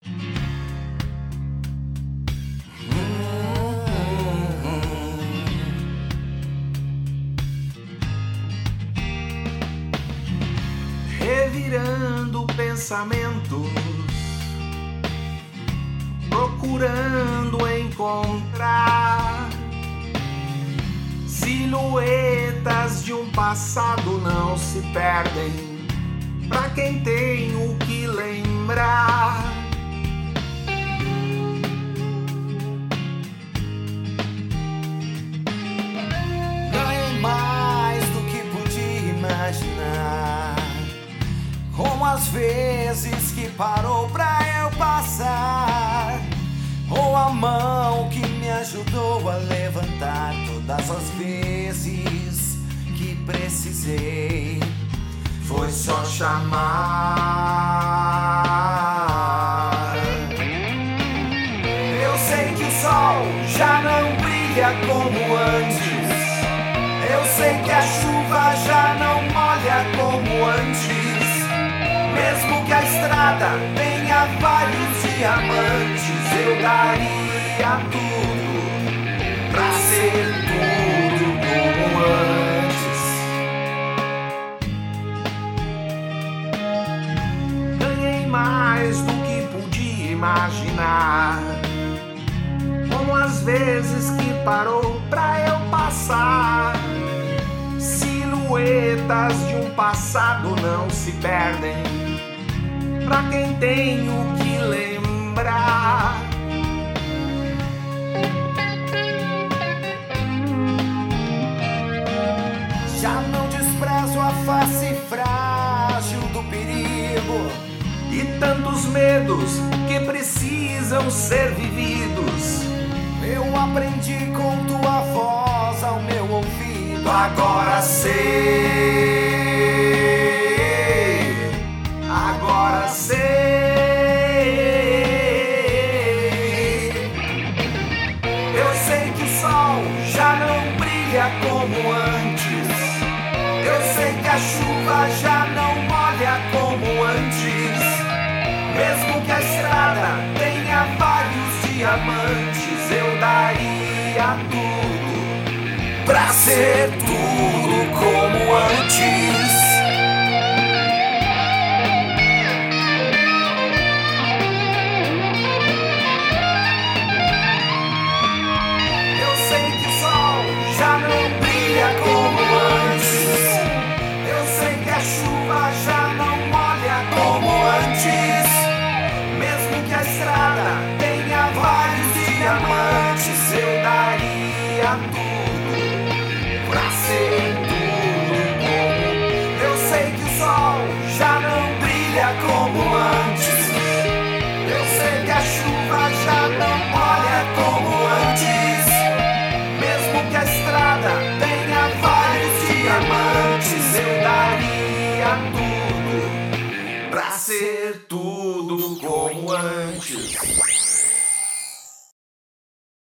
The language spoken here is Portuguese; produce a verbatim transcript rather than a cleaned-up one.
Revirando pensamentos, procurando encontrar silhuetas de um passado não se perdem pra quem tem o que lembrar. Ganhei mais do que podia imaginar, como as vezes que parou pra eu passar, ou a mão que me ajudou a levantar todas as vezes que precisei. Foi só chamar. Eu sei que o sol já não brilha como antes, eu sei que a chuva já não molha como antes, mesmo que a estrada tenha vários diamantes, eu daria tudo pra ser tudo como antes. Ganhei mais do que podia imaginar, como as vezes que parou pra eu passar. Silhuetas de um passado não se perdem pra quem tem o que lembrar. Já não desprezo a face frágil do perigo e tantos medos que precisam ser vividos. Eu aprendi com tua voz ao meu ouvido, agora sei, agora sei. Eu sei que o sol já não brilha como antes, eu sei que a chuva já não molha como antes, mesmo que a estrada tenha vários diamantes, eu daria tudo pra ser tudo como antes. Eu sei que o sol já não brilha como antes, eu sei que a chuva já não molha como antes, mesmo que a estrada tenha vários diamantes, eu daria tudo pra ser tudo como. Eu sei que o sol já não brilha como antes, eu sei que a chuva já não molha como antes, mesmo que a estrada tenha vários diamantes, eu daria tudo pra ser tudo como antes.